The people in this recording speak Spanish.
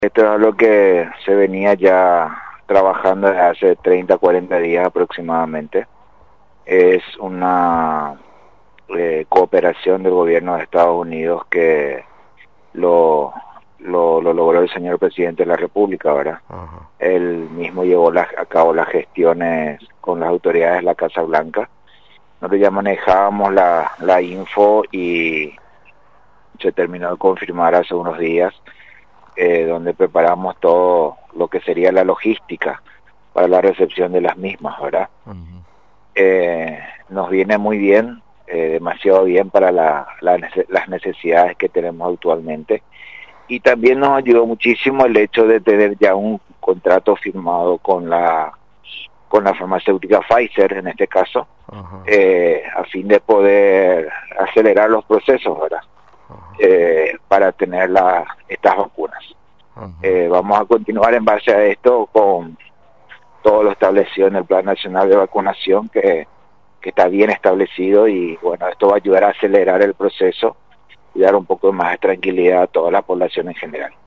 Esto es lo que se venía ya trabajando desde hace 30, 40 días aproximadamente. Es una cooperación del gobierno de Estados Unidos que lo logró el señor presidente de la República, ¿verdad? Ajá. Él mismo llevó a cabo las gestiones con las autoridades de la Casa Blanca. Nosotros ya manejábamos la info y se terminó de confirmar hace unos días, donde preparamos todo lo que sería la logística para la recepción de las mismas, ¿verdad? Ujú. Nos viene muy bien, demasiado bien para las necesidades que tenemos actualmente, y también nos ayudó muchísimo el hecho de tener ya un contrato firmado con la farmacéutica Pfizer, en este caso, Ajá. a fin de poder acelerar los procesos, ¿verdad? Ajá. Para tener estas vacunas. Ajá. Vamos a continuar en base a esto con todo lo establecido en el Plan Nacional de Vacunación, que está bien establecido, y bueno, esto va a ayudar a acelerar el proceso y dar un poco más de tranquilidad a toda la población en general.